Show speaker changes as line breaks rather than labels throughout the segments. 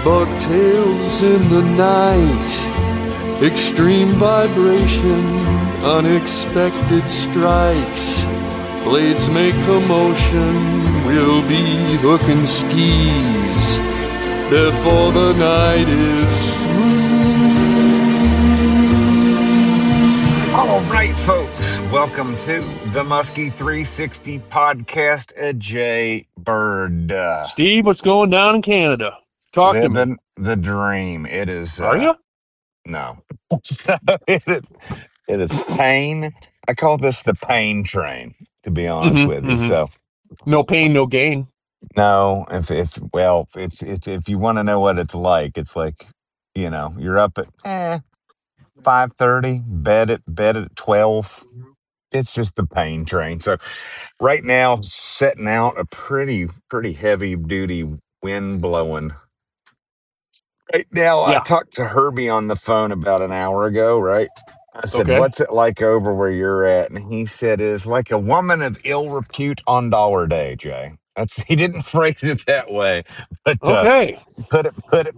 Bucktails in the night, extreme vibration, unexpected strikes. Blades make commotion, we'll be hooking skis before the night is through.
All right, folks, welcome to the Muskie 360 podcast. Jay Bird.
Steve, what's going down in Canada? Talk to me.
Living the dream. It is.
Are you?
No. It is pain. I call this the pain train, to be honest with you. So
no pain, no gain.
no, if you want to know what it's like, you're up at 5:30, bed at 12. It's just the pain train. So right now, setting out a pretty heavy duty wind blowing. Right now,
Yeah.
I talked to Herbie on the phone about an hour ago, right? I said,
Okay.
what's it like over where you're at? And he said, it's like a woman of ill repute on Dollar Day, Jay. He didn't phrase it that way, but
okay.
Put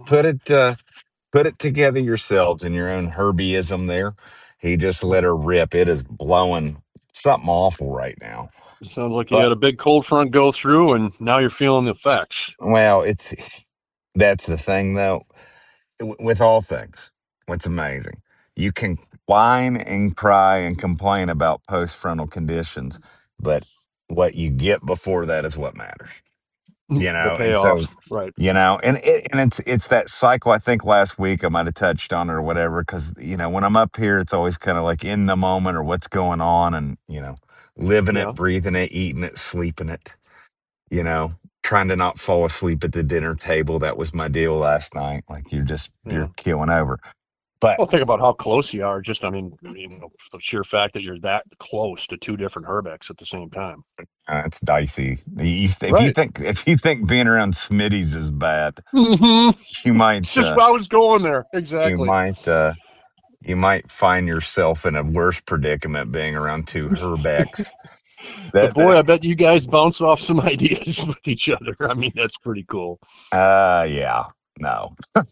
it together yourselves in your own Herbieism there. He just let her rip. It is blowing something awful right now.
It sounds like you had a big cold front go through, and now you're feeling the effects.
Well, that's the thing, though. With all things, what's amazing, you can whine and cry and complain about post-frontal conditions, but what you get before that is what matters. You know,
the payoff, and so,
right? You know, and it's that cycle. I think last week I might have touched on it or whatever, because when I'm up here, it's always kind of like in the moment or what's going on, and living it, breathing it, eating it, sleeping it. Trying to not fall asleep at the dinner table. That was my deal last night. Like you're killing over. But
think about how close you are. Just, the sheer fact that you're that close to two different Herbecs at the same time.
It's dicey. If you think being around Smitty's is bad, you might.
It's just I was going there. Exactly.
You might find yourself in a worse predicament being around two Herbecs.
But boy, I bet you guys bounce off some ideas with each other. I mean, that's pretty cool.
Yeah. No.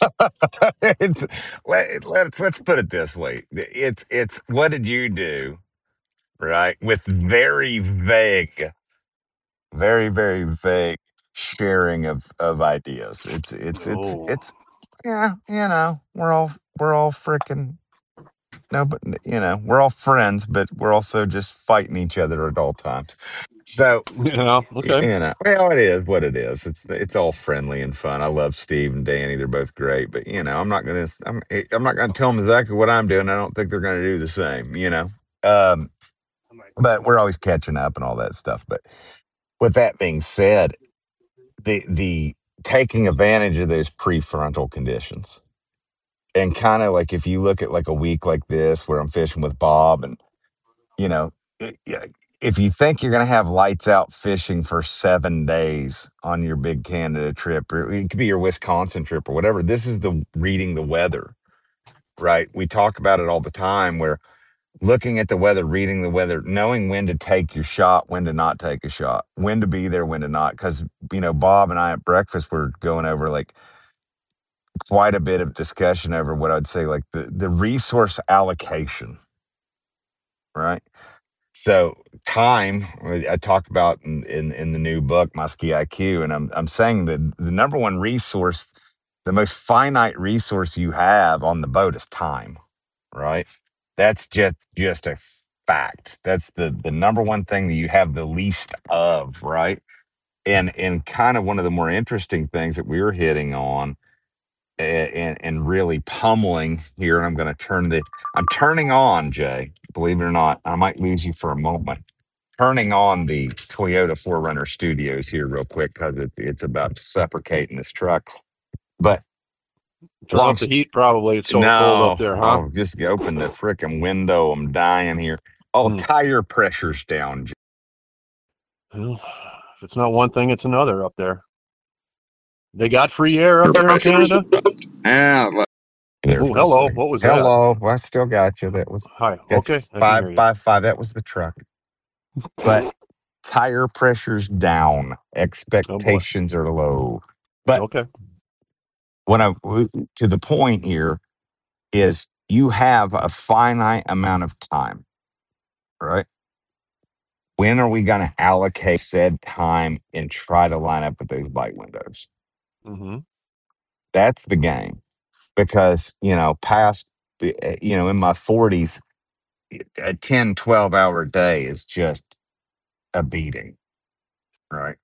Let's put it this way. It's what did you do, right? With very, very vague sharing of ideas. It's yeah, we're all freaking no, but we're all friends, but we're also just fighting each other at all times. So
okay.
Well, it is what it is. It's all friendly and fun. I love Steve and Danny; they're both great. But I'm not gonna tell them exactly what I'm doing. I don't think they're gonna do the same. But we're always catching up and all that stuff. But with that being said, the taking advantage of those prefrontal conditions, and kind of like if you look at like a week like this where I'm fishing with Bob, and if you think you're going to have lights out fishing for 7 days on your big Canada trip, or it could be your Wisconsin trip or whatever, this is the reading the weather, right? We talk about it all the time, where looking at the weather, reading the weather, knowing when to take your shot, when to not take a shot, when to be there, when to not. Because, Bob and I at breakfast were going over like quite a bit of discussion over what I'd say like the resource allocation, right? So time, I talk about in the new book, Muskie IQ, and I'm saying that the number one resource, the most finite resource you have on the boat is time, right? That's just a fact. That's the number one thing that you have the least of, right? And kind of one of the more interesting things that we were hitting on and really pummeling here. I'm turning on, Jay, believe it or not. I might lose you for a moment. Turning on the Toyota 4Runner Studios here real quick, because it's about to suffocate in this truck. But
turn off the heat, probably. It's so cold up there, huh?
Oh, just open the frickin' window. I'm dying here. Tire pressure's down.
Well, if it's not one thing, it's another up there. They got free air up there in Canada?
Yeah.
Hello. What was that?
Hello. Well, I still got you. That was
hi. Okay.
5x5. That was the truck. But tire pressure's down. Expectations are low. But
okay.
what I to the point here is you have a finite amount of time, right? When are we going to allocate said time and try to line up with those bite windows?
Hmm.
That's the game. Because, past, in my 40s, a 10, 12 hour day is just a beating, right?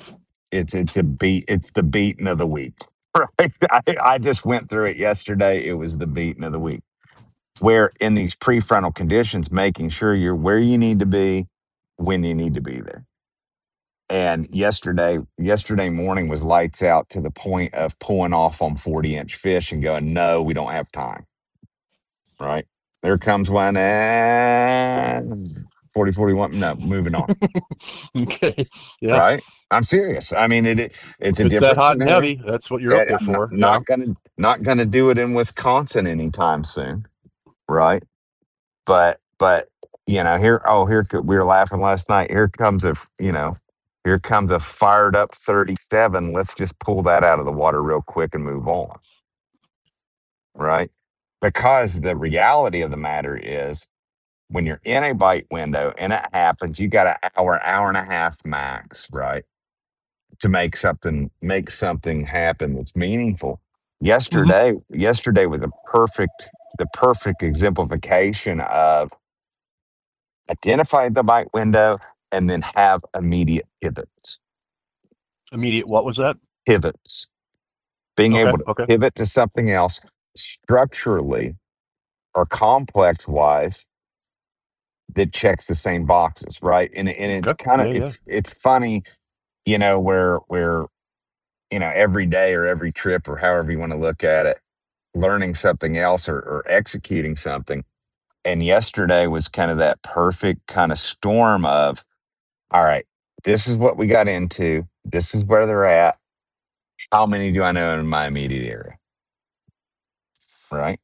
It's the beating of the week. Right. I just went through it yesterday. It was the beating of the week. Where in these prefrontal conditions, making sure you're where you need to be when you need to be there. And yesterday morning was lights out to the point of pulling off on 40-inch fish and going, no, we don't have time. Right. There comes one and 40, 41. No, moving on.
Okay. Yeah.
Right. I'm serious. I mean, it's
If
a
it's that
different
hot and
scenario.
heavy, that's what you're up there
I'm not,
for. Yeah.
not gonna do it in Wisconsin anytime soon. Right. But we were laughing last night. Here comes a fired up 37. Let's just pull that out of the water real quick and move on. Right. Because the reality of the matter is when you're in a bite window and it happens, you got an hour and a half max, right? To make something happen that's meaningful.
Hmm.
Yesterday was the perfect exemplification of identify the bite window and then have immediate pivots.
Immediate. What was that?
Pivots. Being
Okay.
able to
Okay.
pivot to something else structurally or complex wise that checks the same boxes, right? And it's
Okay.
kind of
Yeah. Yeah.
it's funny, where every day or every trip or however you want to look at it, learning something else or executing something. And yesterday was kind of that perfect kind of storm of, all right, this is what we got into. This is where they're at. How many do I know in my immediate area? Right.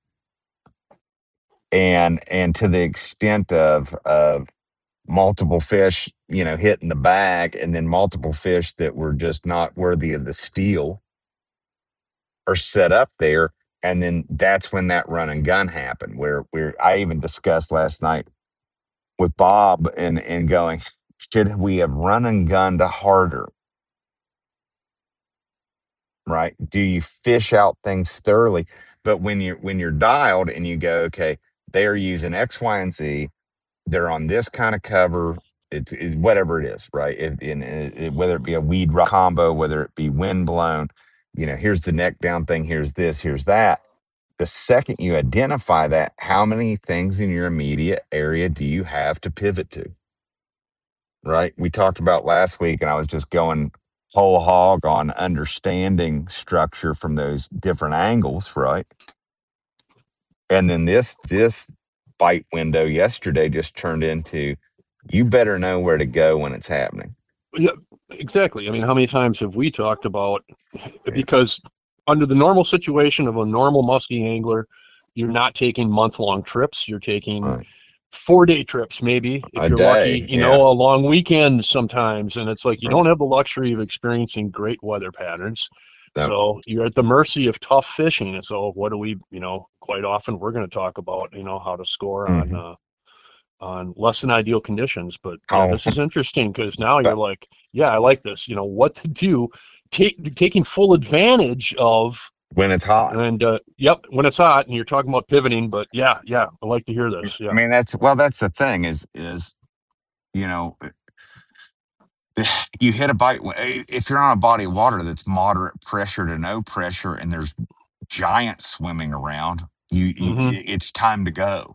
And to the extent of multiple fish, hitting the bag, and then multiple fish that were just not worthy of the steel are set up there. And then that's when that run and gun happened, where I even discussed last night with Bob and going, should we have run and gunned harder? Right? Do you fish out things thoroughly? But when you're dialed and you go, okay, they're using X, Y, and Z, they're on this kind of cover. It's whatever it is, right? Whether it be a weed rock combo, whether it be wind blown, here's the neck down thing, here's this, here's that. The second you identify that, how many things in your immediate area do you have to pivot to? Right? We talked about last week, and I was just going whole hog on understanding structure from those different angles, right? And then this bite window yesterday just turned into you better know where to go when it's happening.
Yeah. Exactly. I mean, how many times have we talked about,
Yeah.
because under the normal situation of a normal muskie angler, you're not taking month-long trips. You're taking
Right.
4-day trips, maybe if
A
you're lucky,
day. Yeah.
a long weekend sometimes. And it's like you
Right.
don't have the luxury of experiencing great weather patterns.
No.
So you're at the mercy of tough fishing. And so what do we, quite often we're going to talk about, how to score
Mhm.
on less than ideal conditions. But yeah,
Oh,
this is interesting because now you're
but
like, yeah, I like this. What to do, taking full advantage of.
when it's hot.
And yep, when it's hot, and you're talking about pivoting, but yeah, I like to hear this.
I
Yeah.
mean, that's the thing is, you know, you hit a bite if you're on a body of water that's moderate pressure to no pressure and there's giants swimming around,
Hmm.
it's time to go.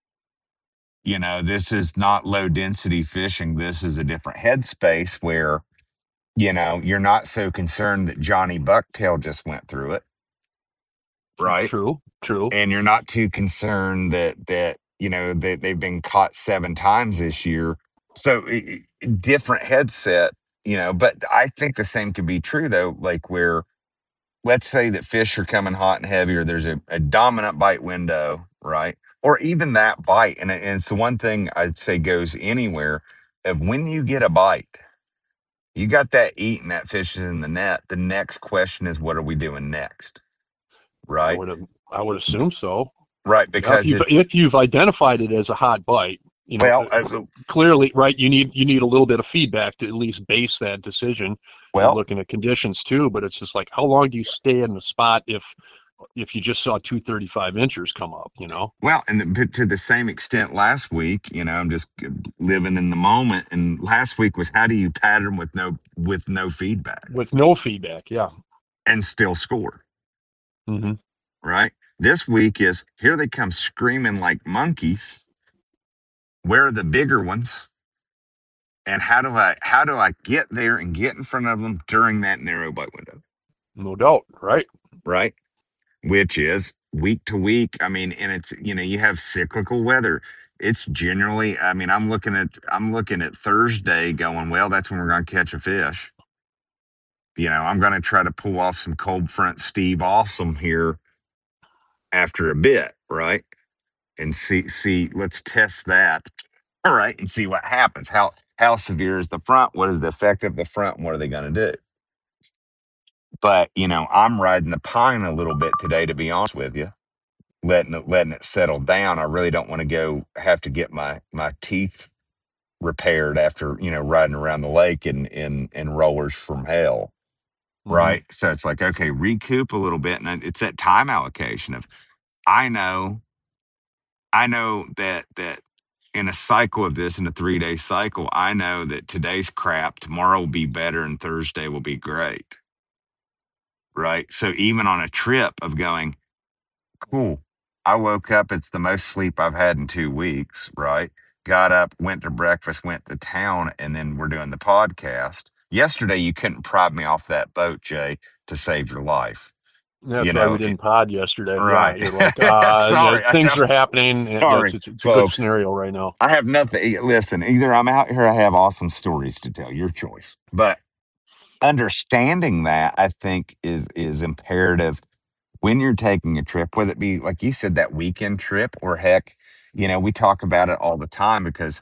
This is not low density fishing. This is a different headspace where, you're not so concerned that Johnny Bucktail just went through it, right?
True.
And you're not too concerned that they've been caught 7 times this year. So different headset, but I think the same could be true though, like where let's say that fish are coming hot and heavy, or there's a dominant bite window, right? Or even that bite. And it's the one thing I'd say goes anywhere of when you get a bite, you got that eat and that fish is in the net. The next question is, what are we doing next? right?
I would assume so.
Right,
Yeah,
because it's
if you've identified it as a hot bite,
well,
clearly, right, you need a little bit of feedback to at least base that decision, and
well,
looking at conditions too. But it's just like, how long do you stay in the spot if you just saw 235 inches come up?
well, but to the same extent, last week, I'm just living in the moment. And last week was how do you pattern with no feedback
With no feedback, yeah.
and still score,
Mm-hmm.
right? This week is here they come screaming like monkeys. Where are the bigger ones? And how do I get there and get in front of them during that narrow bite window?
No doubt, right?
Right? Which is week to week. I mean, and it's, you have cyclical weather. It's generally, I mean, I'm looking at Thursday going, well, that's when we're going to catch a fish. I'm going to try to pull off some cold front Steve Awesome here after a bit, right? And see, let's test that. All right, and see what happens. How severe is the front? What is the effect of the front? And what are they going to do? But I'm riding the pine a little bit today, to be honest with you, letting it settle down. I really don't want to have to get my teeth repaired after riding around the lake in rollers from hell. Right. So it's like, okay, recoup a little bit. And it's that time allocation of, I know that in a cycle of this, in a 3-day cycle, I know that today's crap, tomorrow will be better, and Thursday will be great. Right. So even on a trip of going, cool, I woke up, it's the most sleep I've had in 2 weeks. Right. Got up, went to breakfast, went to town, and then we're doing the podcast. Yesterday, you couldn't prod me off that boat, Jay, to save your life.
That's why we didn't pod yesterday.
Right.
Yeah, you're like,
sorry,
things are happening.
Sorry,
it's a good
folks.
scenario right now.
I have nothing. Listen, either I'm out here, I have awesome stories to tell. Your choice. But understanding that, I think, is imperative when you're taking a trip, whether it be, like you said, that weekend trip, or heck, we talk about it all the time because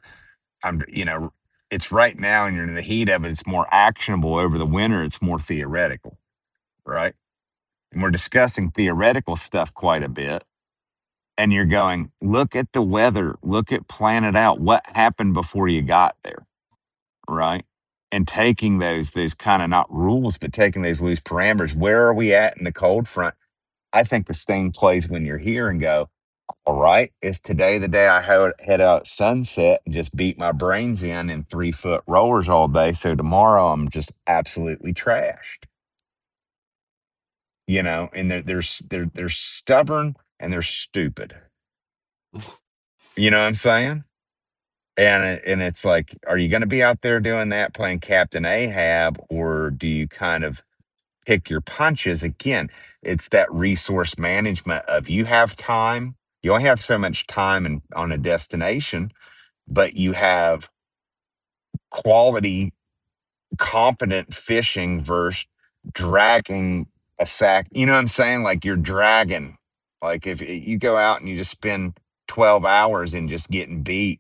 it's right now and you're in the heat of it. It's more actionable. Over the winter, it's more theoretical, right? And we're discussing theoretical stuff quite a bit. And you're going, look at the weather, plan it out. What happened before you got there, right? And taking those kind of, not rules, but taking those loose parameters. Where are we at in the cold front? I think the same plays when you're here and go, all right, is today the day I head out at sunset and just beat my brains in 3-foot rollers all day? So tomorrow I'm just absolutely trashed. And they're stubborn and they're stupid. You know what I'm saying? And it's like, are you going to be out there doing that, playing Captain Ahab, or do you kind of pick your punches? Again, it's that resource management of, you have time. You only have so much time on a destination, but you have quality, competent fishing versus dragging a sack. You know what I'm saying? Like, you're dragging. Like, if you go out and you just spend 12 hours in just getting beat,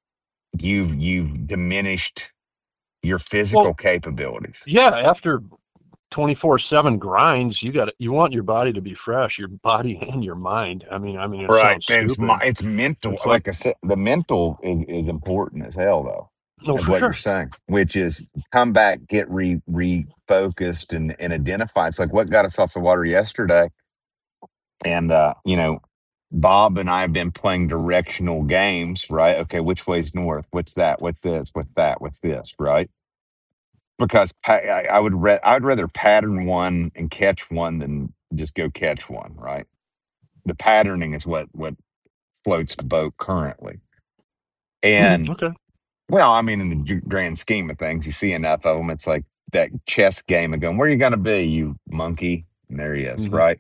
you've diminished your physical capabilities.
Yeah, after 24/7 grinds, you want your body to be fresh, your body and your mind. I mean, it
Right.
sounds stupid.
It's mental. Like I said, the mental is important as hell, though.
No,
of
for
what
sure.
you're saying, which is come back, get refocused and identify. It's like what got us off the water yesterday. And, Bob and I have been playing directional games, right? Okay, which way's north? What's that? What's this? What's that? What's this? Right? Because I'd rather pattern one and catch one than just go catch one, right? The patterning is what floats the boat currently. And
okay.
well, I mean, in the grand scheme of things, you see enough of them. It's like that chess game of going, where are you going to be, you monkey? And there he is, right?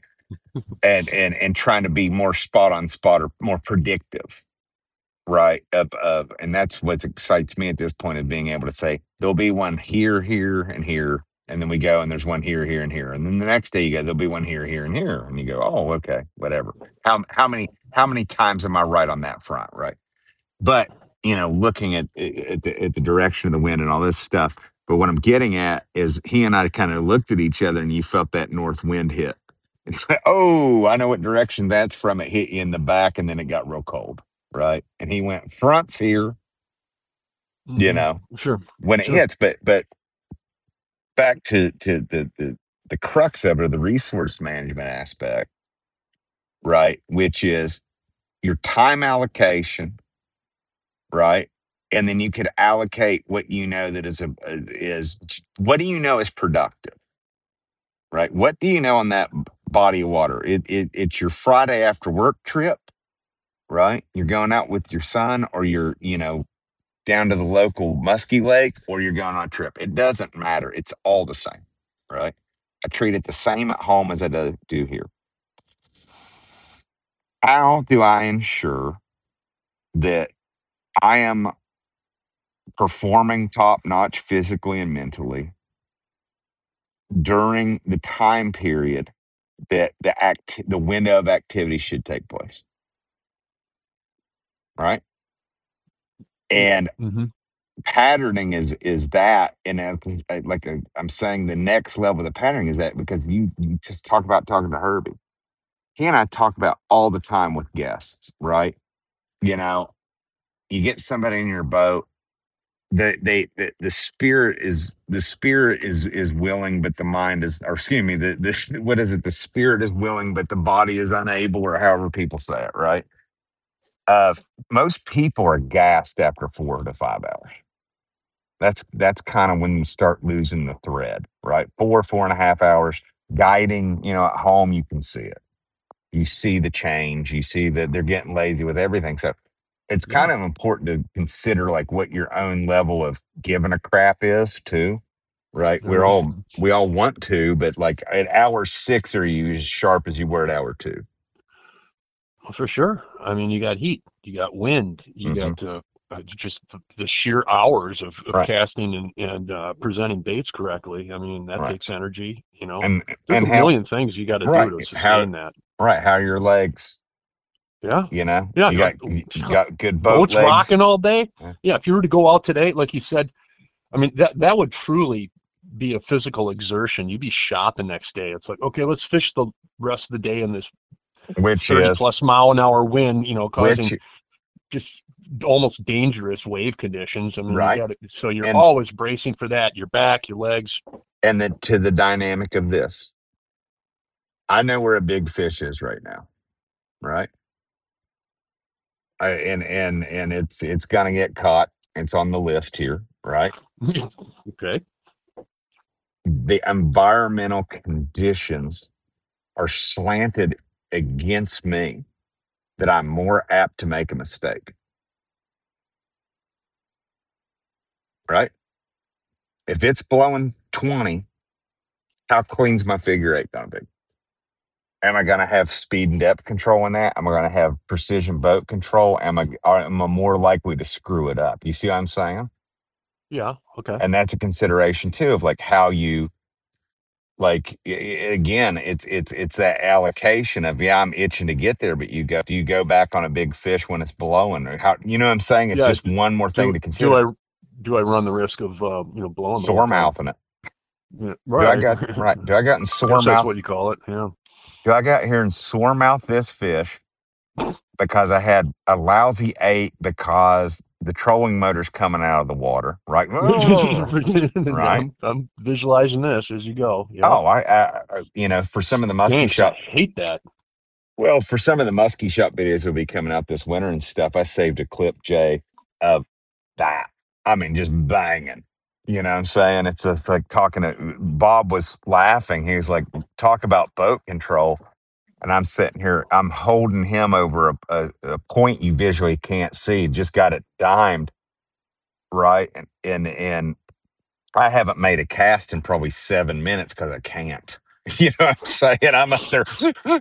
And trying to be more spot or more predictive, right? And that's what excites me at this point, of being able to say, there'll be one here, and here. And then we go and there's one here, and here. And then the next day you go, there'll be one here, and here. And you go, oh, okay, whatever. How many times am I right on that front, right? But looking at the direction of the wind and all this stuff. But what I'm getting at is, he and I kind of looked at each other, and you felt that north wind hit. Oh, I know what direction that's from. It hit you in the back and then it got real cold, right? And he went fronts here, you know,
Sure.
when it
Sure.
hits. But back to the crux of it, or the resource management aspect, right? Which is your time allocation, right? And then you could allocate what you know that is what do you know is productive, right? What do you know on that body of water? It's your Friday after work trip, right? You're going out with your son, or you're, down to the local musky lake, or you're going on a trip. It doesn't matter. It's all the same, right? I treat it the same at home as I do here. How do I ensure that I am performing top notch physically and mentally during the time period that the window of activity should take place, right? And patterning is that, and I'm saying, the next level of the patterning is that, because you just talk about talking to Herbie. He and I talk about all the time with guests, right? You know, you get somebody in your boat. The spirit is willing, but the mind is, or excuse me, this what is it? The spirit is willing, but the body is unable, or however people say it, right? Uh, Most people are gassed after 4 to 5 hours. That's kind of when you start losing the thread, right? 4.5 hours guiding. At home you can see it. You see the change. You see that they're getting lazy with everything. So it's kind of important to consider like what your own level of giving a crap is too, right? We all want to, but like at hour 6, are you as sharp as you were at hour 2?
For sure. I mean, you got heat, you got wind, you
Mhm.
got just the sheer hours of
Right.
casting and presenting baits correctly. I mean, that
Right.
takes energy.
And
There's a
how
million things you got to do
right
to
how
sustain that.
right how are your legs?
Yeah.
You
Yeah.
got good boat
Boats
legs.
rocking all day.
Yeah.
Yeah. If you were to go out today, like you said, I mean, that would truly be a physical exertion. You'd be shot the next day. It's like, okay, let's fish the rest of the day in this
Which
30
is
plus mile an hour wind, causing
which
just almost dangerous wave conditions. I mean, you
right.
got it. So you're
And
always bracing for that. Your back, your legs.
then to the dynamic of this. I know where a big fish is right now, right? And it's gonna get caught. It's on the list here, right?
Okay.
The environmental conditions are slanted against me that I'm more apt to make a mistake, right? If it's blowing 20, how clean's my figure eight gonna be? Am I gonna have speed and depth control in that? Am I gonna have precision boat control? Am I more likely to screw it up? You see what I'm saying?
Yeah. Okay.
And that's a consideration too, of like how you, like, again, it's that allocation of, yeah, I'm itching to get there, but do you go back on a big fish when it's blowing, or how, you know what I'm saying? It's
Yeah.
just one more thing
Do
to
do
consider.
I run the risk of blowing the whole
Sore
time?
mouthing it.
Yeah,
Do I
right.
got right? Do I got in
I
sore
guess that's
mouth?
what you call it. Yeah.
Do I got here and sore mouth this fish because I had a lousy 8 because the trolling motor's coming out of the water, right? Right?
I'm visualizing this as you go. Yeah.
Oh, for some of the musky
Stinks. I
shop.
hate that.
Well, for some of the musky shop videos that'll be coming out this winter and stuff, I saved a clip, Jay, of that. I mean, just banging. You know what I'm saying? It's just like talking to Bob was laughing. He was like, talk about boat control. And I'm sitting here, I'm holding him over a point you visually can't see, just got it dimed, right? And I haven't made a cast in probably 7 minutes because I can't. You know what I'm saying? I'm up there.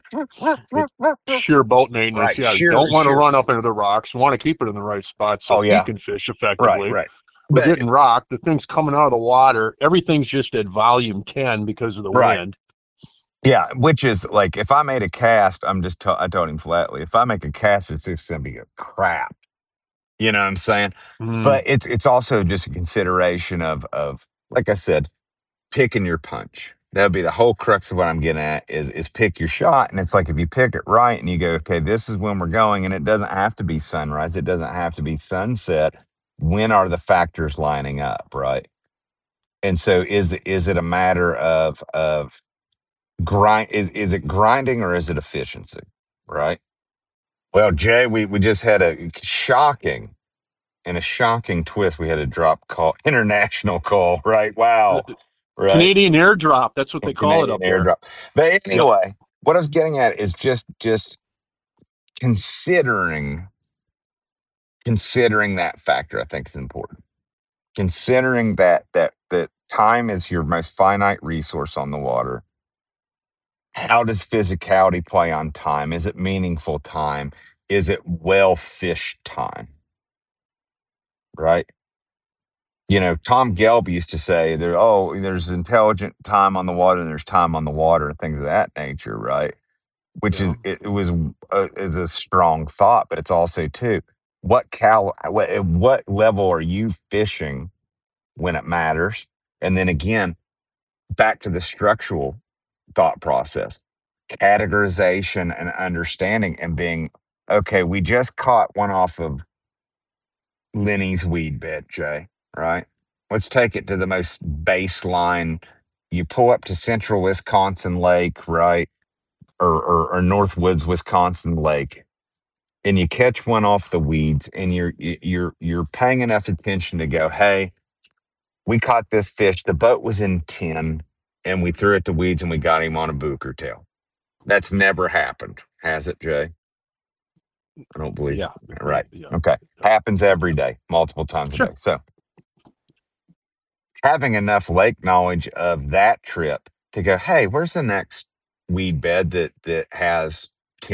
Sheer boat maintenance.
Right.
Yeah, you
Sure,
don't want to
sure.
run up into the rocks. You want to keep it in the right spot so
Oh,
he
yeah.
can fish
Right,
effectively.
right.
We're
But
getting rocked. The thing's coming out of the water. Everything's just at volume 10 because of the
right.
wind.
Yeah, which is like, if I made a cast, I told him flatly, if I make a cast, it's just gonna be a crap. You know what I'm saying? But it's also just a consideration of like I said, picking your punch. That would be the whole crux of what I'm getting at is pick your shot. And it's like if you pick it right and you go, okay, this is when we're going, and it doesn't have to be sunrise, it doesn't have to be sunset. When are the factors lining up, right? And so is it a matter of grind is it grinding or is it efficiency? Right. Well, Jay, we just had a shocking and a shocking twist. We had a drop call, international call, right? Wow. Right.
Canadian airdrop. That's what they call it
Canadian
up there.
airdrop. But
Yep.
anyway, what I was getting at is just considering that factor, I think is important. Considering that time is your most finite resource on the water. How does physicality play on time? Is it meaningful time? Is it well fished time? Right? You know, Tom Gelb used to say there's intelligent time on the water and there's time on the water and things of that nature, right? Which
Yeah.
is it was is a strong thought, but it's also too at what level are you fishing when it matters? And then again, back to the structural thought process, categorization and understanding and being okay. We just caught one off of Lenny's weed bed, Jay. Right? Let's take it to the most baseline. You pull up to Central Wisconsin Lake, right? Or Northwoods, Wisconsin Lake, and you catch one off the weeds, and you're paying enough attention to go, hey, we caught this fish. The boat was in 10, and we threw it to weeds, and we got him on a booker tail. That's never happened, has it, Jay? I don't believe.
Yeah.
Right.
Yeah.
Okay. Happens every day, multiple times a
Sure.
day. So having enough lake knowledge of that trip to go, hey, where's the next weed bed that has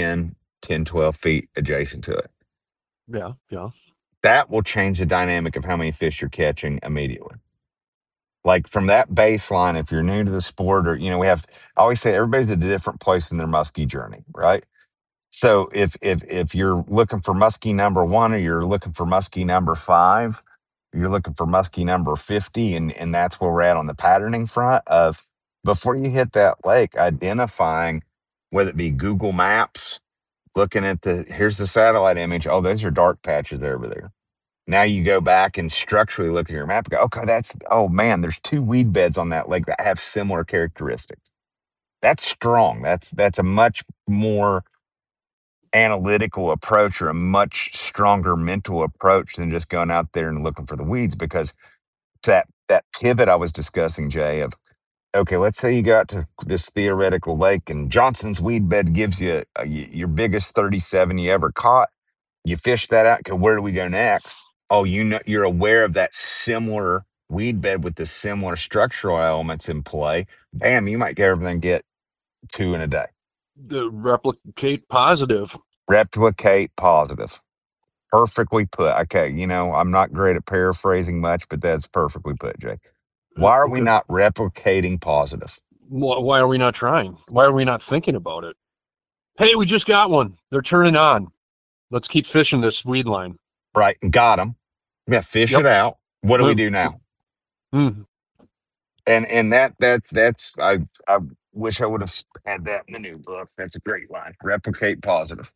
12 feet adjacent to it?
Yeah. Yeah.
That will change the dynamic of how many fish you're catching immediately. Like from that baseline, if you're new to the sport, or I always say everybody's at a different place in their muskie journey, right? So if you're looking for muskie number one, or you're looking for muskie number five, you're looking for muskie number 50, and that's where we're at on the patterning front of before you hit that lake, identifying whether it be Google Maps, looking at here's the satellite image. Oh, those are dark patches over there. Now you go back and structurally look at your map and go, okay, oh man, there's two weed beds on that lake that have similar characteristics. That's strong. That's a much more analytical approach, or a much stronger mental approach than just going out there and looking for the weeds. Because that pivot I was discussing, Jay, of okay, let's say you go out to this theoretical lake and Johnson's weed bed gives you your biggest 37 you ever caught. You fish that out. Okay, where do we go next? Oh, you're aware of that similar weed bed with the similar structural elements in play. Bam, you might get everything get two in a day.
The replicate positive.
Replicate positive. Perfectly put. Okay, I'm not great at paraphrasing much, but that's perfectly put, Jake. Why are we
Okay.
not replicating positive?
Why are we not trying? Why are we not thinking about it? Hey, we just got one. They're turning on. Let's keep fishing this weed line.
Right. Got them. Yeah. Fish
Yep.
it out. What do we do now?
Mm.
And that's I wish I would have had that in the new book. That's a great line. Replicate positive.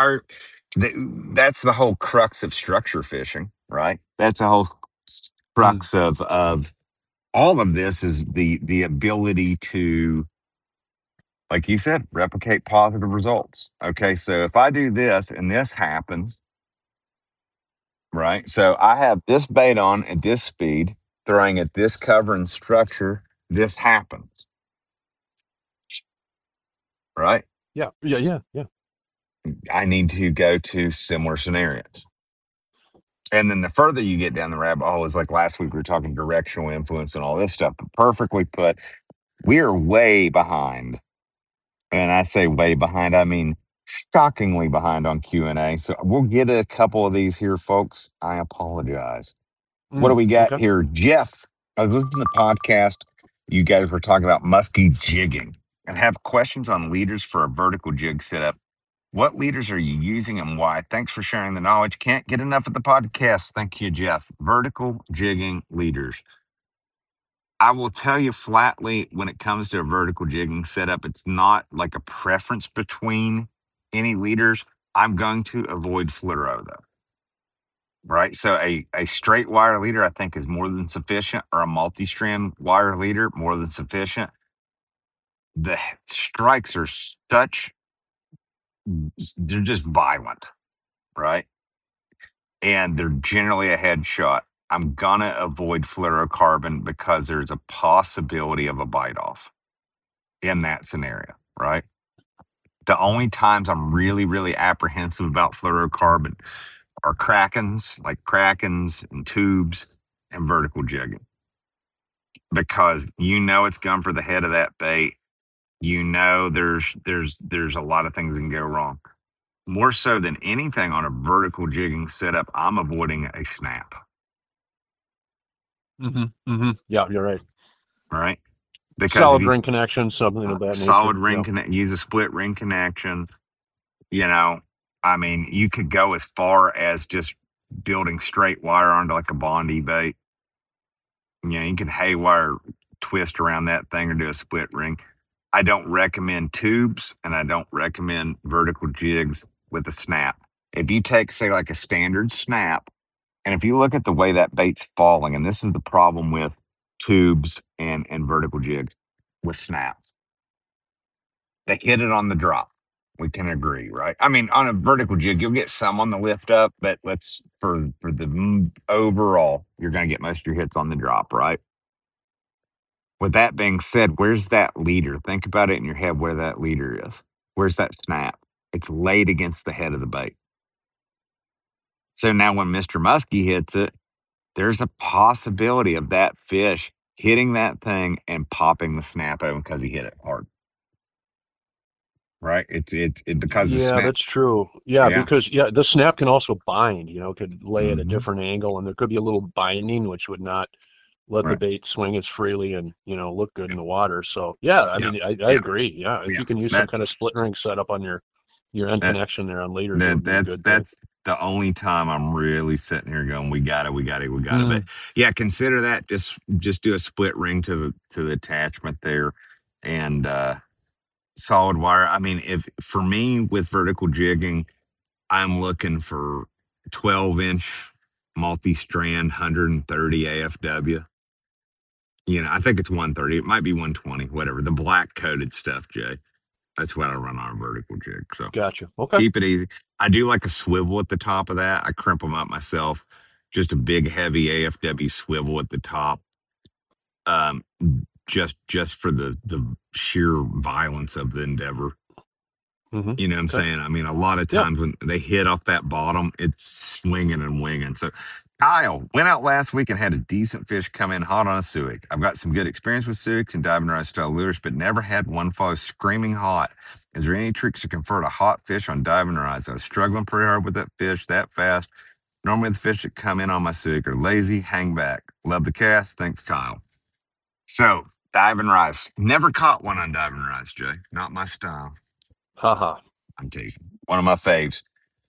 That's the whole crux of structure fishing, right? That's the whole crux of all of this is the ability to, like you said, replicate positive results. Okay, so if I do this and this happens, right? So I have this bait on at this speed, throwing at this cover and structure, this happens, right?
Yeah.
I need to go to similar scenarios. And then the further you get down the rabbit hole is like last week we were talking directional influence and all this stuff, but perfectly put, we are way behind. And I say way behind, I mean shockingly behind on Q&A. So we'll get a couple of these here, folks. I apologize. What do we got
Okay.
here? Jeff, I was listening to the podcast. You guys were talking about muskie jigging and have questions on leaders for a vertical jig setup. What leaders are you using and why? Thanks for sharing the knowledge. Can't get enough of the podcast. Thank you, Jeff. Vertical jigging leaders. I will tell you flatly, when it comes to a vertical jigging setup, it's not like a preference between any leaders. I'm going to avoid fluoro though, right? So a straight wire leader, I think, is more than sufficient, or a multi-strand wire leader, more than sufficient. The strikes are they're just violent, right? And they're generally a headshot. I'm gonna avoid fluorocarbon because there's a possibility of a bite off in that scenario, right? The only times I'm really, really apprehensive about fluorocarbon are krakens and tubes and vertical jigging, because it's going for the head of that bait. There's a lot of things that can go wrong. More so than anything on a vertical jigging setup, I'm avoiding a snap,
Yeah, you're right.
right? Because if
Solid
you
ring connection, something of that
solid
nature.
ring
Yeah.
connect, use a split ring connection. You know, I mean, you could go as far as just building straight wire onto like a Bondi bait. You can haywire twist around that thing or do a split ring. I don't recommend tubes, and I don't recommend vertical jigs with a snap. If you take, say, like a standard snap, and if you look at the way that bait's falling, and this is the problem with tubes and vertical jigs with snaps, they hit it on the drop. We can agree, right? I mean, on a vertical jig, you'll get some on the lift up, but for the overall, you're going to get most of your hits on the drop, right? With that being said, where's that leader? Think about it in your head where that leader is. Where's that snap? It's laid against the head of the bait. So now when Mr. Muskie hits it, there's a possibility of that fish hitting that thing and popping the snap open because he hit it hard. Right? It's because the
Yeah,
snap.
that's true. Yeah,
Yeah.
because the snap can also bind, could lay at a
Mhm.
different angle, and there could be a little binding which would not let the
Right.
bait swing as freely and, look good in the water. So yeah, I
Yeah.
mean I
Yeah.
agree. Yeah. If
Yeah.
you can use some
That
kind of split ring setup on your end
that
connection there on leaders, it
that
would be a
that's
good thing.
that's the only time I'm really sitting here going, we got it, we got it, we got it. But
Mm,
yeah, consider that, just do a split ring to the attachment there, and solid wire. I mean, if for me with vertical jigging, I'm looking for 12-inch multi-strand 130 AFW. I think it's 130. It might be 120, whatever. The black coated stuff, Jay. That's what I run on a vertical jig. So
gotcha. Okay.
keep it easy. I do like a swivel at the top of that. I crimp them up myself. Just a big, heavy AFW swivel at the top. Um, just for the sheer violence of the endeavor. You know what I'm
Okay.
saying? I mean, a lot of
Yep.
times when they hit off that bottom, it's swinging and winging. So, Kyle went out last week and had a decent fish come in hot on a suic. I've got some good experience with suics and diving rod style lures, but never had one fall screaming hot. Is there any tricks to convert a hot fish on diving rods? I was struggling pretty hard with that fish that fast. Normally, the fish that come in on my suic are lazy, hang back. Love the cast. Thanks, Kyle. So, diving rods. Never caught one on diving rods, Jay. Not my style.
Haha.
I'm teasing. One of my faves.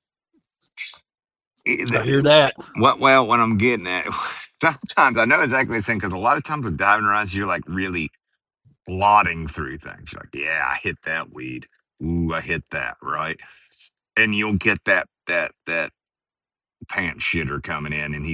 I hear that.
What I'm getting at, sometimes I know exactly what you're saying, because a lot of times with diving rods, you're like really plodding through things. You're like, yeah, I hit that weed. Ooh, I hit that, right? And you'll get that pants shitter coming in, and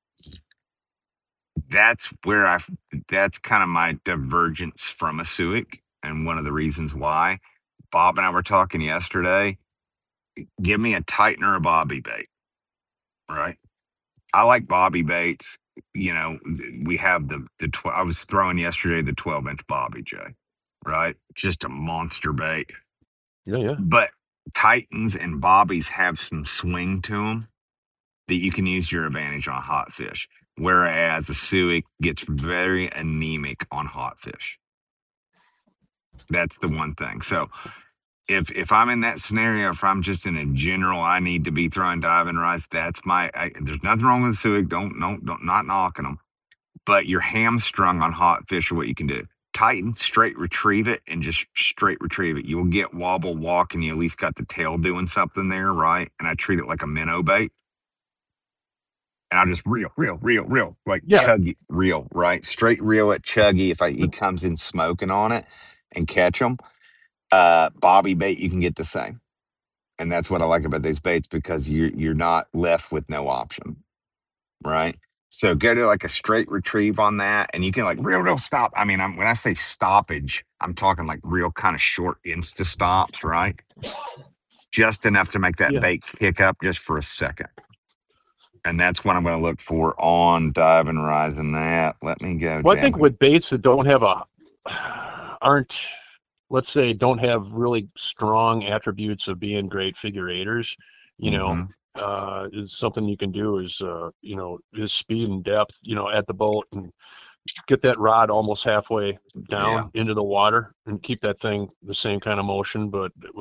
that's where that's kind of my divergence from a suic, and one of the reasons why. Bob and I were talking yesterday. Give me a Titan or a bobby bait, right? I like bobby baits. We have I was throwing yesterday the 12-inch bobby Jay, right? Just a monster bait.
Yeah.
But Titans and bobbies have some swing to them that you can use to your advantage on hot fish. Whereas a suic gets very anemic on hot fish. That's the one thing. So if I'm in that scenario, if I'm just in a general, I need to be throwing diving rods. That's there's nothing wrong with the suic. Don't not knocking them, but you're hamstrung on hot fish. Or what you can do: tighten, straight retrieve it, and just straight retrieve it. You'll get wobble walk, and you at least got the tail doing something there, right? And I treat it like a minnow bait. and I'll just reel, like
Yeah.
chuggy reel, right? Straight reel at chuggy if he comes in smoking on it and catch him. Bobby bait, you can get the same. And that's what I like about these baits because you're not left with no option, right? So go to like a straight retrieve on that, and you can like real stop. I mean, when I say stoppage, I'm talking like real kind of short insta stops, right? Just enough to make that
Yeah.
bait kick up just for a second. And that's what I'm going to look for on Dive and Rising that. Let me go
Well, I think
down.
with baits that don't have aren't, let's say, don't have really strong attributes of being great figure eighters,
Mm-hmm.
is something you can do is, is speed and depth, at the boat and get that rod almost halfway
Yeah.
down into the water and keep that thing the same kind of motion,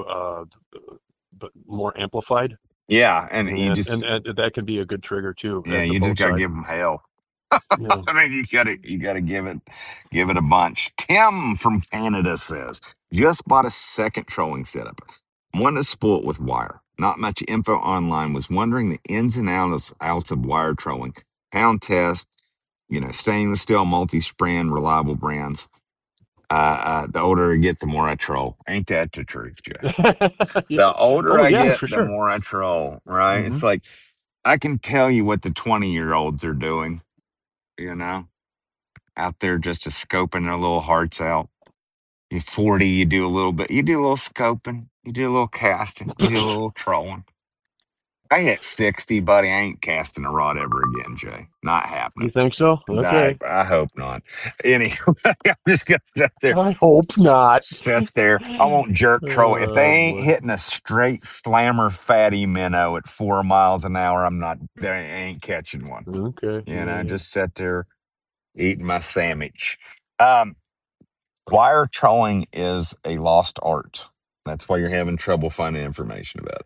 but more amplified.
Yeah. And you
And,
just,
that can be a good trigger too
yeah,
at the
you just
boat
got to
side.
give them hell.
Yeah.
I mean, you gotta give it a bunch. Tim from Canada says, just bought a second trolling setup. Wanted to spoil it with wire. Not much info online. Was wondering the ins and outs of wire trolling. Pound test, stainless steel, multi-strand, reliable brands. The older I get, the more I troll. Ain't that the truth, Jay?
Yeah.
The older
Oh
I
yeah,
get,
for
the
sure.
more I troll, right?
Hmm.
It's like I can tell you what the 20-year-olds are doing, you know, out there just a scoping their little hearts out. You're 40, you do a little scoping, you do a little casting, you do a little trolling. I hit 60, buddy. I ain't casting a rod ever again, Jay. Not
You
happening.
think so? Okay.
I hope not. Anyway, I'm just gonna sit there.
I hope not.
Sit there. I won't jerk troll. If they
Oh
ain't
boy.
hitting a straight slammer fatty minnow at 4 miles an hour, I'm not. They ain't catching one.
Okay. Yeah.
Just sit there eating my sandwich. Um, Wire trolling is a lost art. That's why you're having trouble finding information about it.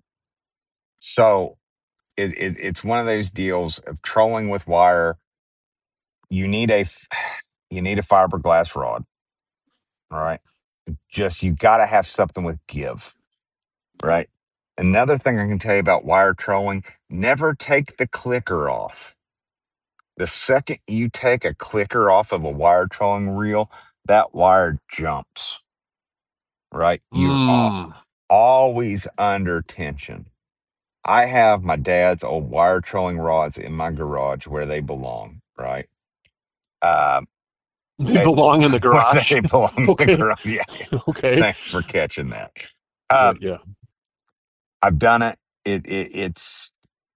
So it's one of those deals of trolling with wire. You need you need a fiberglass rod, all right? Just you got to have something with give, right? Another thing I can tell you about wire trolling: never take the clicker off. The second you take a clicker off of a wire trolling reel, that wire jumps, right? You're
Mm.
always under tension. I have my dad's old wire trolling rods in my garage where they belong, right? Um,
They
eh,
belong in the
where
garage.
they belong in the
Okay.
garage. Yeah,
Okay.
thanks for catching that.
Yeah.
Um,
Yeah.
I've done it. It's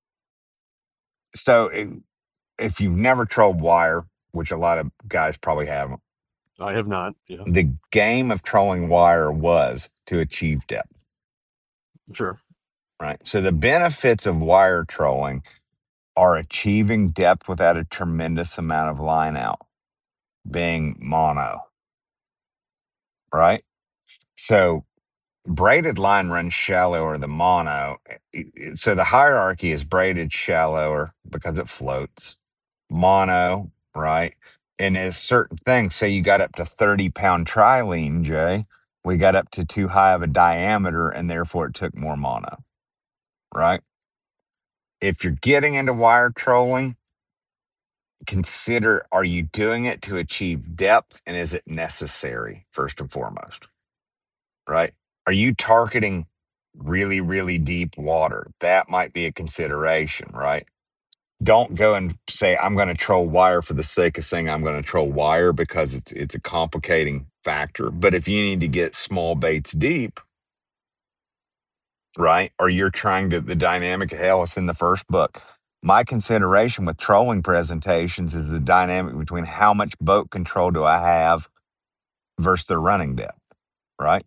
so if you've never trolled wire, which a lot of guys probably haven't,
I have not. Yeah.
the game of trolling wire was to achieve depth,
Sure.
right? So the benefits of wire trolling are achieving depth without a tremendous amount of line out, being mono, right? So braided line runs shallower than mono. So the hierarchy is braided shallower because it floats. Mono, right? And it's certain things. Say you got up to 30-pound trilene, Jay. We got up to too high of a diameter and therefore it took more mono, right? If you're getting into wire trolling, consider, are you doing it to achieve depth and is it necessary first and foremost, right? Are you targeting really, really deep water? That might be a consideration, right? Don't go and say, I'm going to troll wire for the sake of saying I'm going to troll wire because it's a complicating factor. But if you need to get small baits deep, right? Or you're trying to, the dynamic of hell is in the first book. My consideration with trolling presentations is the dynamic between how much boat control do I have versus the running depth, right?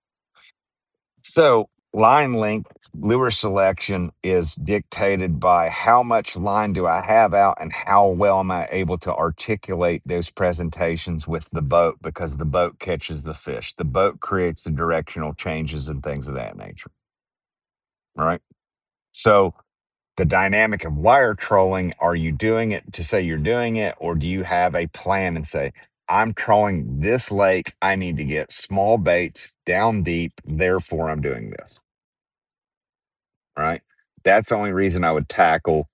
So line length, lure selection is dictated by how much line do I have out and how well am I able to articulate those presentations with the boat because the boat catches the fish. The boat creates the directional changes and things of that nature, right? So the dynamic of wire trolling, are you doing it to say you're doing it, or do you have a plan and say, I'm trolling this lake, I need to get small baits down deep, therefore I'm doing this, right? That's the only reason I would tackle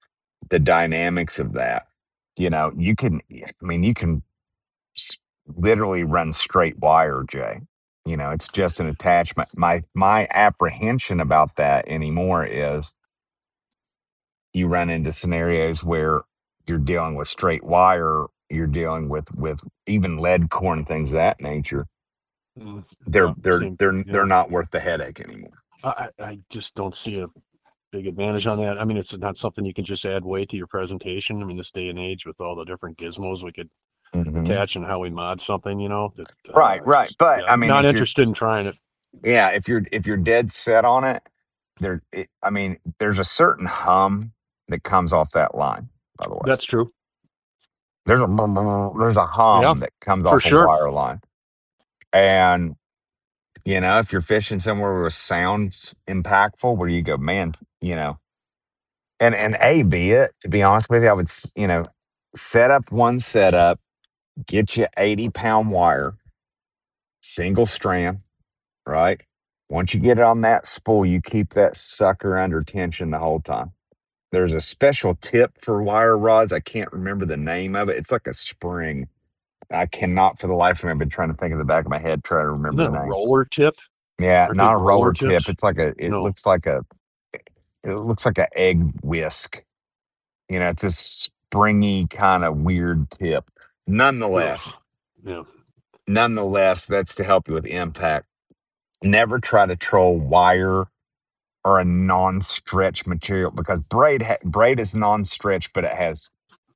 the dynamics of that. You know, you can, I mean, you can literally run straight wire, Jay. You know, it's just an attachment. My apprehension about that anymore is you run into scenarios where you're dealing with straight wire, you're dealing with even lead core and things of that nature. They're
Yeah,
they're
same.
they're
Yeah,
they're not worth the headache anymore.
I just don't see a big advantage on that. I mean, it's not something you can just add weight to your presentation. I mean, this day and age with all the different gizmos we could
Hmm.
attach and how we mod something, that
Right, right.
just,
But
yeah,
I mean,
not
if you're
interested in trying it.
yeah, if you're dead set on it, I mean, there's a certain hum that comes off that line. By the way,
That's true.
there's a
Yeah,
hum that comes
for
off a
sure.
wire line, and if you're fishing somewhere where sound's impactful, where you go, man, and A, be it, to be honest with you, I would, set up one setup, get you 80-pound wire, single strand, right? Once you get it on that spool, you keep that sucker under tension the whole time. There's a special tip for wire rods. I can't remember the name of it. It's like a spring. I cannot for the life of me. I've been trying to think of the back of my head, try to
Isn't
remember
that
the
a
name.
roller tip?
Yeah,
Aren't they
not a
roller
roller tip.
tips?
It's like it
No.
looks like a egg whisk. It's a springy kind of weird tip.
Ugh.
Nonetheless,
Yeah.
nonetheless, that's to help you with impact. Never try to troll wire or a non-stretch material because braid is non-stretch, but it has,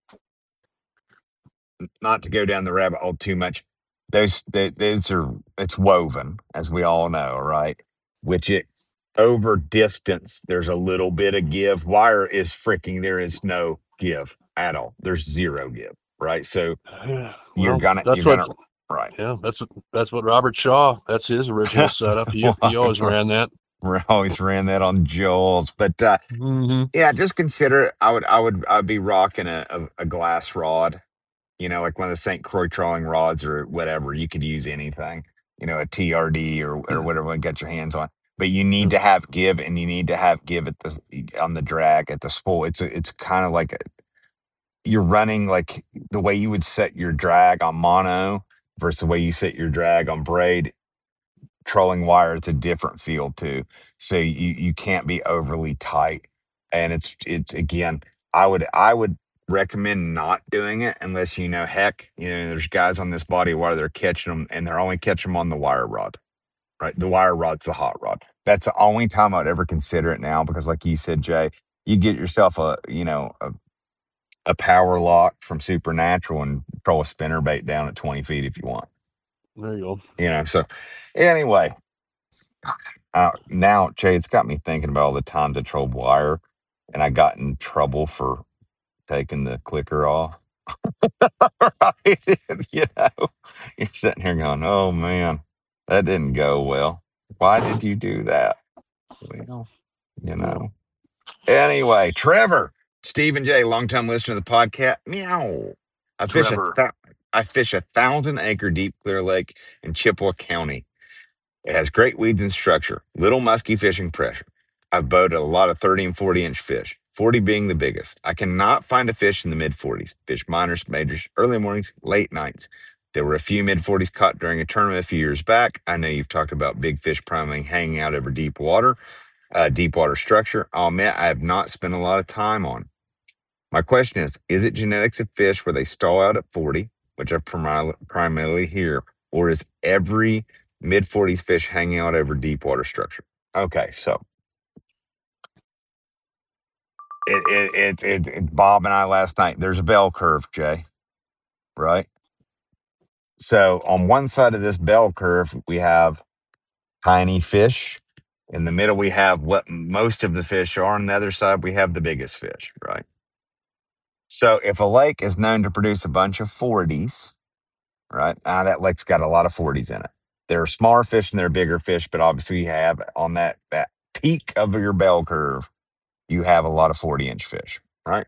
not to go down the rabbit hole too much. Those are, it's woven, as we all know, right? Which it over distance, there's a little bit of give. Wire is freaking, there is no give at all. There's zero give, right? So
Yeah.
you're
Well,
gonna you're
that's what.
gonna right.
Yeah, that's what Robert Shaw. That's his original setup. He always ran that.
We always ran that on Joel's, but
Hmm.
yeah, just consider it. I'd be rocking a glass rod, like one of the St. Croix trolling rods or whatever. You could use anything, a TRD or whatever you get your hands on. But you need to have give, and you need to have give at on the drag at the spool. It's kind of like you're running like the way you would set your drag on mono versus the way you set your drag on braid. Trolling wire, it's a different feel too. So you can't be overly tight. And it's again, I would recommend not doing it unless heck, there's guys on this body of water that are catching them and they're only catching them on the wire rod. Right. The wire rod's the hot rod. That's the only time I'd ever consider it now because like you said, Jay, you get yourself a power lock from Supernatural and throw a spinner bait down at 20 feet if you want.
There you go.
So anyway, now, Jay, it's got me thinking about all the times I trolled wire and I got in trouble for taking the clicker off. Right? You're sitting here going, oh man, that didn't go well. Why did you do that? Well, you
Yeah.
know. Anyway, Trevor, Stephen J, longtime listener to the podcast. Meow. I fish a
Trevor.
thou- I fish 1,000-acre deep clear lake in Chippewa County. It has great weeds and structure, little musky fishing pressure. I've boated a lot of 30 and 40-inch fish, 40 being the biggest. I cannot find a fish in the mid-40s. Fish minors, majors, early mornings, late nights. There were a few mid-40s caught during a tournament a few years back. I know you've talked about big fish primarily hanging out over deep water structure. I'll admit I have not spent a lot of time on. My question is it genetics of fish where they stall out at 40, which I primarily hear, or is every mid 40s fish hanging out over deep water structure? Okay, so it's Bob and I last night. There's a bell curve, Jay, right? So on one side of this bell curve, we have tiny fish. In the middle, we have what most of the fish are. On the other side, we have the biggest fish, right? So if a lake is known to produce a bunch of 40s, right? That lake's got a lot of 40s in it. There are smaller fish and there are bigger fish, but obviously you have on that peak of your bell curve, you have a lot of 40-inch fish, right?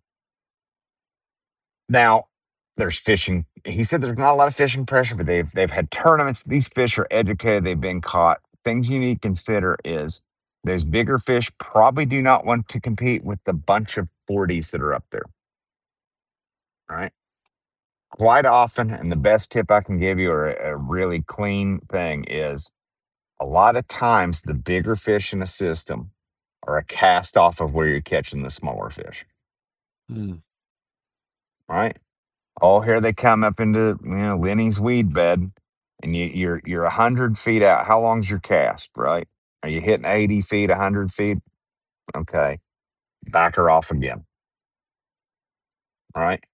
Now, there's fishing. He said there's not a lot of fishing pressure, but they've had tournaments. These fish are educated. They've been caught. Things you need to consider is those bigger fish probably do not want to compete with the bunch of 40s that are up there. Right. Quite often, and the best tip I can give you, or a really clean thing, is a lot of times the bigger fish in a system are a cast off of where you're catching the smaller fish.
Mm.
Right. Oh, here they come up into Lenny's weed bed, and you're 100 feet out. How long's your cast? Right? Are you hitting 80 feet, 100 feet? Okay, back her off again. Right?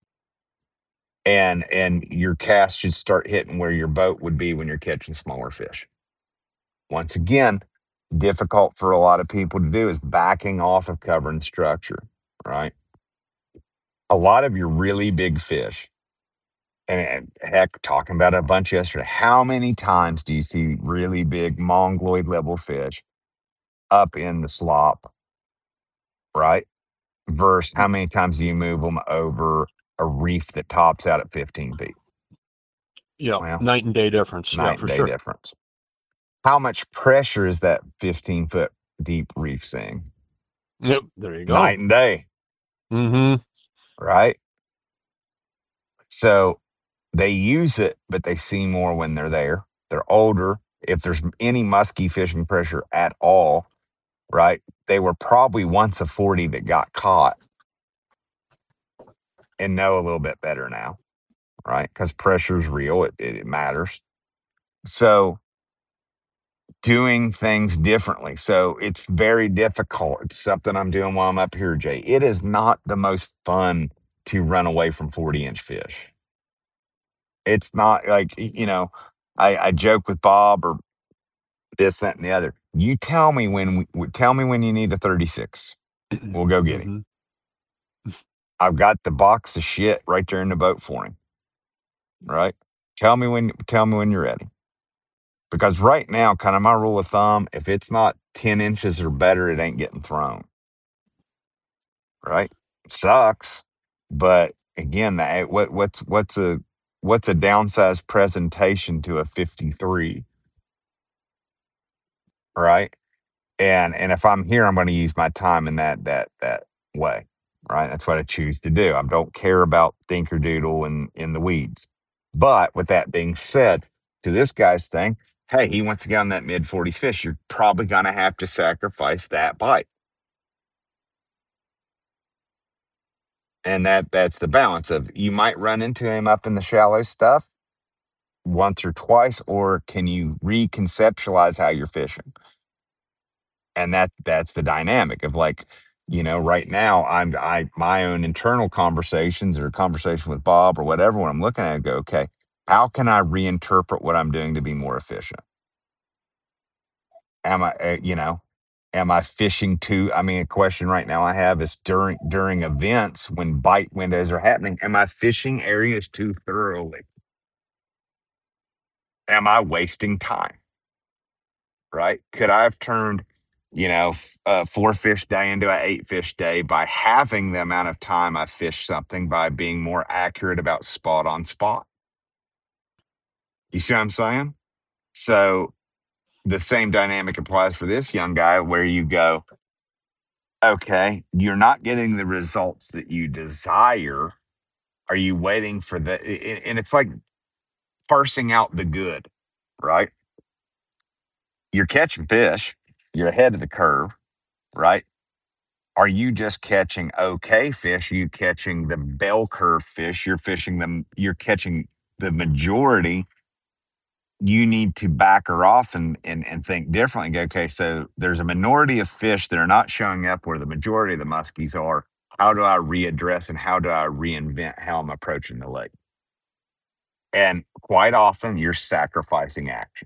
And your cast should start hitting where your boat would be when you're catching smaller fish. Once again, difficult for a lot of people to do is backing off of cover and structure. Right? A lot of your really big fish. And heck, talking about it a bunch yesterday. How many times do you see really big mongoloid level fish up in the slop, right? Versus how many times do you move them over a reef that tops out at 15 feet?
Yeah,
Well,
night and day difference. Yeah,
night
for
and day
sure.
difference. How much pressure is that 15-foot deep reef seeing?
Yep, there you go.
Night and day,
Mm-hmm.
right? So they use it, but they see more when they're there. They're older. If there's any musky fishing pressure at all, right? They were probably once a 40 that got caught and know a little bit better now, right? Because pressure's real, it matters. So doing things differently. So it's very difficult. It's something I'm doing while I'm up here, Jay. It is not the most fun to run away from 40-inch fish. It's not like, I joke with Bob or this, that, and the other. You tell me tell me when you need a 36. We'll go get him.
Mm-hmm.
I've got the box of shit right there in the boat for him. Right? Tell me when you're ready. Because right now, kind of my rule of thumb, if it's not 10 inches or better, it ain't getting thrown. Right? Sucks. But again, what's a downsized presentation to a 53? Right? And if I'm here, I'm going to use my time in that way. Right? That's what I choose to do. I don't care about dinkerdoodle and in the weeds. But with that being said, to this guy's thing, hey, he wants to get on that mid 40s fish. You're probably going to have to sacrifice that bite. And that's the balance of, you might run into him up in the shallow stuff once or twice, or can you reconceptualize how you're fishing? And that's the dynamic of, like, right now my own internal conversations or conversation with Bob or whatever, when I'm looking at it, go, okay, how can I reinterpret what I'm doing to be more efficient? Am I fishing too? I mean, a question right now I have is, during events when bite windows are happening, am I fishing areas too thoroughly? Am I wasting time? Right? Could I have turned, a 4-fish day into an 8-fish day by having the amount of time I fish something, by being more accurate about spot on spot? You see what I'm saying? So the same dynamic applies for this young guy, where you go, okay, you're not getting the results that you desire. Are you waiting for and it's like parsing out the good, right? You're catching fish, you're ahead of the curve, right? Are you just catching okay fish? Are you catching the bell curve fish? You're catching the majority. You need to back her off and think differently. Go, okay, so there's a minority of fish that are not showing up where the majority of the muskies are. How do I readdress and how do I reinvent how I'm approaching the lake? And quite often you're sacrificing action.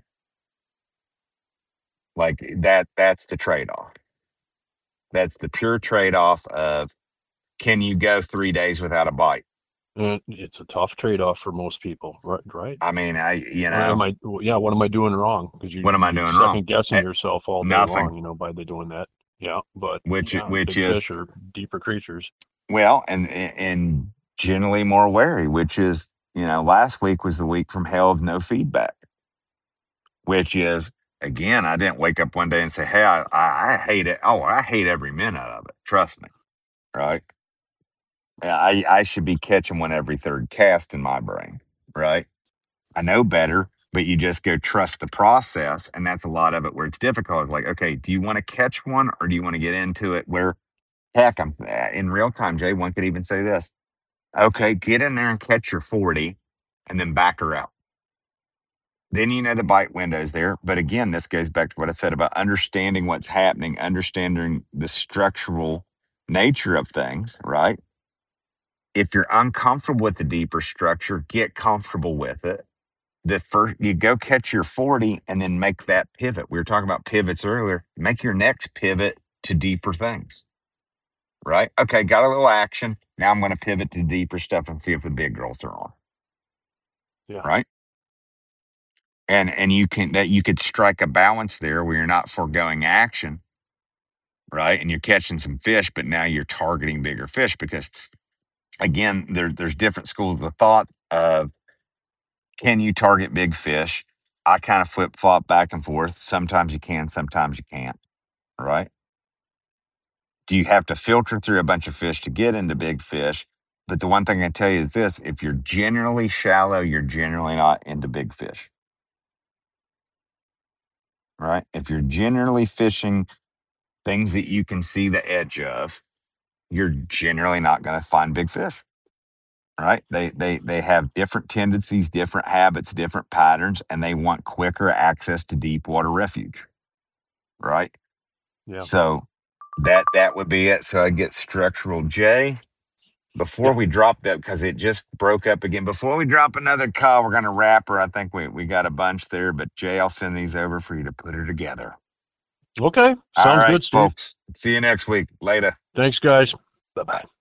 Like that's the trade-off. That's the pure trade-off of, can you go 3 days without a bite?
It's a tough trade-off for most people, right?
I mean,
What am I doing wrong? Because
what am I
you're
doing wrong?
second guessing yourself all day
Nothing.
long, by doing that. Yeah, but
Which
big
is,
fish are deeper creatures.
well, and generally more wary, which is, last week was the week from hell of no feedback, which is, again, I didn't wake up one day and say, hey, I hate it. Oh, I hate every minute of it. Trust me. Right. I should be catching one every third cast in my brain, right? I know better, but you just go trust the process. And that's a lot of it where it's difficult. Like, okay, do you want to catch one or do you want to get into it where, heck, I'm in real time, Jay? One could even say this. Okay, get in there and catch your 40 and then back her out. Then you know the bite window's there. But again, this goes back to what I said about understanding what's happening, understanding the structural nature of things, right? If you're uncomfortable with the deeper structure, get comfortable with it. The first, you go catch your 40 and then make that pivot. We were talking about pivots earlier. Make your next pivot to deeper things, right? Okay, got a little action. Now I'm going to pivot to deeper stuff and see if the big girls are on.
Yeah.
Right. And you could strike a balance there where you're not foregoing action, right? And you're catching some fish, but now you're targeting bigger fish because again, there's different schools of thought of can you target big fish? I kind of flip flop back and forth. Sometimes you can, sometimes you can't, right? Do you have to filter through a bunch of fish to get into big fish? But the one thing I tell you is this: if you're generally shallow, you're generally not into big fish, right? If you're generally fishing things that you can see the edge of, you're generally not going to find big fish, right? They have different tendencies, different habits, different patterns, and they want quicker access to deep water refuge, right?
Yeah.
So that would be it. So I get structural J. Before
Yep.
we drop that, because it just broke up again. Before we drop another call, we're going to wrap her. I think we got a bunch there, but Jay, I'll send these over for you to put her together.
Okay.
All
Sounds
right,
good, Steve.
folks. See you next week. Later.
Thanks, guys. Bye-bye.